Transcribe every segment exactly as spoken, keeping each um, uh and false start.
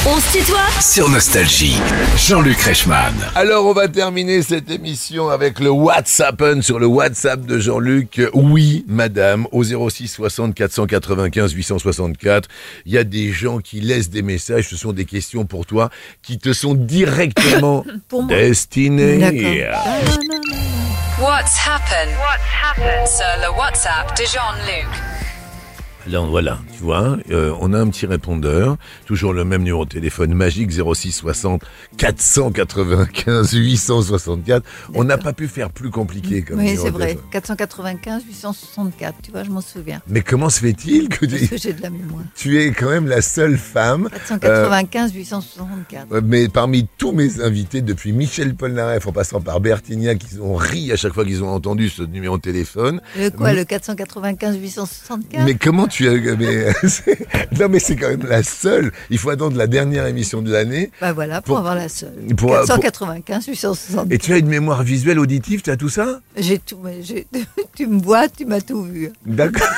On se tutoie Sur Nostalgie, Jean-Luc Reichmann. Alors on va terminer cette émission avec le WhatsApp sur le WhatsApp de Jean-Luc. Oui, madame, au zéro six soixante quatre cent quatre-vingt-quinze huit cent soixante-quatre. Il y a des gens qui laissent des messages, ce sont des questions pour toi, qui te sont directement destinées. D'accord. What's happened? What's happened? Sur le WhatsApp de Jean-Luc. Là, voilà, tu vois, euh, on a un petit répondeur, toujours le même numéro de téléphone magique, zéro six soixante quatre cent quatre-vingt-quinze huit cent soixante-quatre. On n'a pas pu faire plus compliqué comme Oui, numéro c'est de vrai, téléphone. quatre cent quatre-vingt-quinze huit cent soixante-quatre, tu vois, je m'en souviens. Mais comment se fait-il que Parce tu, que j'ai de la mémoire. tu es quand même la seule femme, quatre cent quatre-vingt-quinze huit cent soixante-quatre. euh, mais parmi tous mes invités, depuis Michel Polnareff en passant par Bertignac, qui ont ri à chaque fois qu'ils ont entendu ce numéro de téléphone. Le quoi, Mais- le quatre cent quatre-vingt-quinze huit cent soixante-quatre? Mais comment tu as... Mais, c'est- non mais c'est quand même la seule. Il faut attendre la dernière émission de l'année. Bah voilà, pour, Pour- avoir la seule. pour- quatre cent quatre-vingt-quinze huit cent soixante-quatre. Et tu as une mémoire visuelle, auditive, tu as tout ça? J'ai tout, mais j'ai- tu me vois, tu m'as tout vu. D'accord.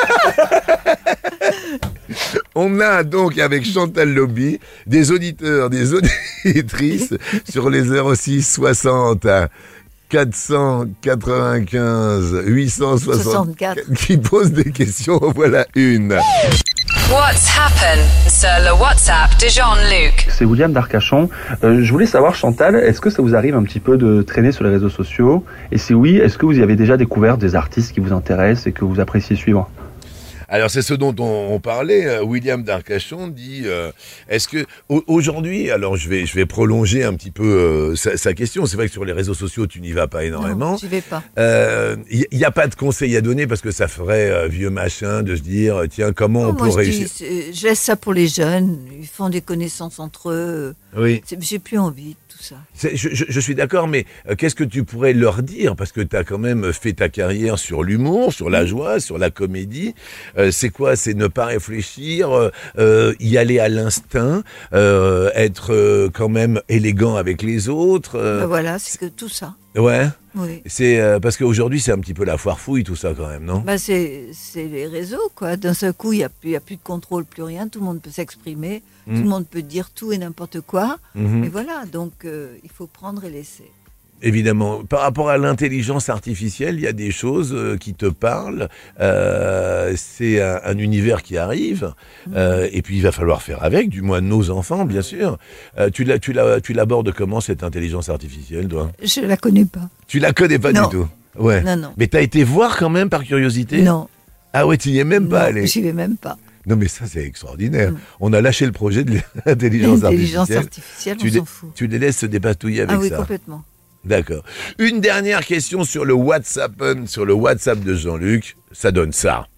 On a donc avec Chantal Lobby des auditeurs, des auditrices sur les zéro six soixante quatre cent quatre-vingt-quinze huit cent soixante-quatre qui posent des questions. Voilà une. What's happened? Sur le WhatsApp de Jean-Luc. C'est William d'Arcachon. Euh, je voulais savoir, Chantal, est-ce que ça vous arrive un petit peu de traîner sur les réseaux sociaux? Et si oui, est-ce que vous y avez déjà découvert des artistes qui vous intéressent et que vous appréciez suivre? Alors c'est ce dont on, on parlait. euh, William d'Arcachon dit euh, est-ce que au- aujourd'hui, alors je vais je vais prolonger un petit peu euh, sa, sa question. C'est vrai que sur les réseaux sociaux tu n'y vas pas énormément. Non, j'y vais pas. Il n'y a pas de conseils à donner parce que ça ferait euh, vieux machin de se dire tiens comment Non, on moi, peut je, dis, réussir. c'est- je laisse ça pour les jeunes. Ils font des connaissances entre eux. Oui. C'est- J'ai plus envie de tout ça. C'est- Je, je- je suis d'accord, mais euh, qu'est-ce que tu pourrais leur dire? Parce que tu as quand même fait ta carrière sur l'humour, sur la joie, sur la comédie. Euh, c'est quoi? C'est ne pas réfléchir, euh, euh, y aller à l'instinct, euh, être euh, quand même élégant avec les autres. euh, Bah voilà, c'est que tout ça. ouais. Oui. C'est euh, parce qu'aujourd'hui c'est un petit peu la foire fouille tout ça quand même, non? Bah c'est c'est les réseaux, quoi. D'un seul coup, il n'y a, plus- il y a plus de contrôle, plus rien. Tout le monde peut s'exprimer. Mm. Tout le monde peut dire tout et n'importe quoi. Mhm. Et voilà, donc euh, il faut prendre et laisser. Évidemment. Par rapport à l'intelligence artificielle, il y a des choses euh, qui te parlent. Euh, c'est un, un univers qui arrive. Euh, et puis, il va falloir faire avec, du moins nos enfants, bien sûr. Euh, tu, la, tu, la, tu l'abordes comment, cette intelligence artificielle, toi? Je la connais pas. Tu la connais pas Non. du tout? Ouais. Non, non. Mais t'as été voir quand même, par curiosité? Non. Ah ouais, tu y es même pas Non, allé? j'y vais même pas. Non, mais ça, c'est extraordinaire. Mm. On a lâché le projet de l'intelligence L'intelligence artificielle. artificielle, Tu on les, s'en fout. tu les laisses se dépatouiller avec Ah oui, ça. complètement. D'accord. Une dernière question sur le WhatsApp, sur le WhatsApp de Jean-Luc. Ça donne ça.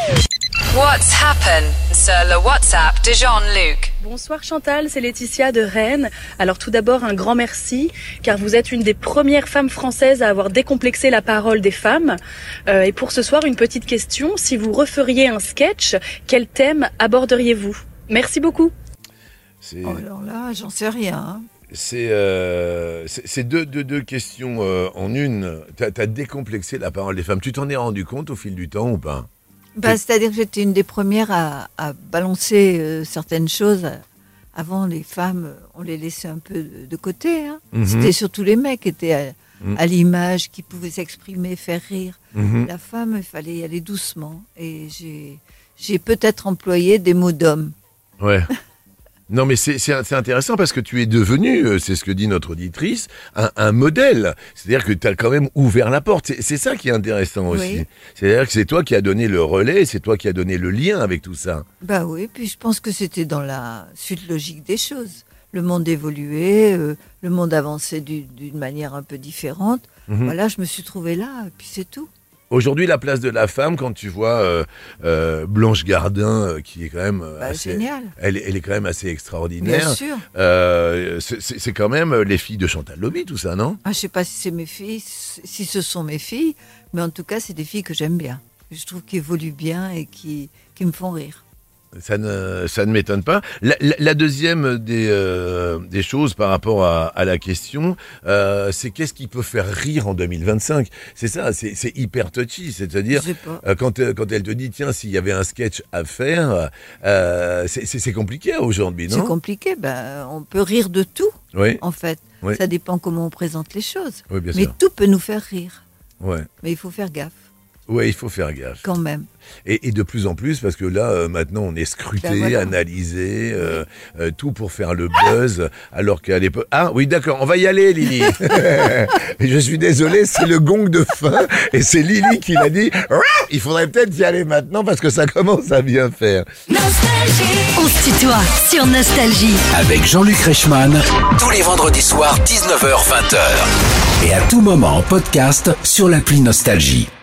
What's happened? Sur le WhatsApp de Jean-Luc. Bonsoir Chantal, c'est Laetitia de Rennes. Alors tout d'abord un grand merci car vous êtes une des premières femmes françaises à avoir décomplexé la parole des femmes. Euh, et pour ce soir une petite question, si vous referiez un sketch, quel thème aborderiez-vous? Merci beaucoup. C'est, Oh, alors là, j'en sais rien. hein. c'est, euh, c'est, c'est deux, deux, deux questions euh, en une. T'as, t'as décomplexé la parole des femmes. Tu t'en es rendu compte au fil du temps ou pas? Bah, c'est-à-dire que j'étais une des premières à, à balancer euh, certaines choses. Avant, les femmes, euh, on les laissait un peu de, de côté. hein. Mhm. C'était surtout les mecs qui étaient à, Mhm. à l'image, qui pouvaient s'exprimer, faire rire. Mhm. La femme, il fallait y aller doucement. Et j'ai, j'ai peut-être employé des mots d'homme. Ouais. Non, mais c'est, c'est, c'est intéressant parce que tu es devenu, euh, c'est ce que dit notre auditrice, un, un modèle. C'est-à-dire que tu as quand même ouvert la porte. C'est, c'est ça qui est intéressant aussi. Oui. C'est-à-dire que c'est toi qui as donné le relais, c'est toi qui as donné le lien avec tout ça. Bah oui, puis je pense que c'était dans la suite logique des choses. Le monde évoluait, euh, le monde avançait du- d'une manière un peu différente. Mhm. Voilà, je me suis trouvée là, et puis c'est tout. Aujourd'hui, la place de la femme, quand tu vois euh, euh, Blanche Gardin, euh, qui est quand même euh, Bah, assez, génial. elle, est- elle est quand même assez extraordinaire. Bien sûr. Euh, c'est, c'est- c'est quand même les filles de Chantal Lobby, tout ça, non? Ah, je sais pas si c'est mes filles, si ce sont mes filles, mais en tout cas, c'est des filles que j'aime bien. Je trouve qu'elles évoluent bien et qui, qui me font rire. Ça ne, ça ne m'étonne pas. La, la, la deuxième des, euh, des choses par rapport à, à la question, euh, c'est qu'est-ce qui peut faire rire en deux mille vingt-cinq ? C'est ça, c'est, c'est hyper touchy. C'est-à-dire, euh, quand, quand elle te dit, tiens, s'il y avait un sketch à faire, euh, c'est, c'est, c'est compliqué aujourd'hui, non ? C'est compliqué. Ben, on peut rire de tout, oui. en fait. Oui. Ça dépend comment on présente les choses. Oui, bien Mais sûr. tout peut nous faire rire. Ouais. Mais il faut faire gaffe. Oui, il faut faire gaffe. Quand même. Et, et de plus en plus, parce que là, euh, maintenant, on est scruté, Ben voilà. analysé, euh, euh, tout pour faire le buzz, alors qu'à l'époque... Ah oui, d'accord, on va y aller, Lily. Je suis désolé, c'est le gong de fin, et c'est Lily qui l'a dit. Il faudrait peut-être y aller maintenant, parce que ça commence à bien faire. On se tutoie sur Nostalgie. Avec Jean-Luc Reichmann, tous les vendredis soirs, dix-neuf heures vingt. Et à tout moment en podcast sur l'appli Nostalgie.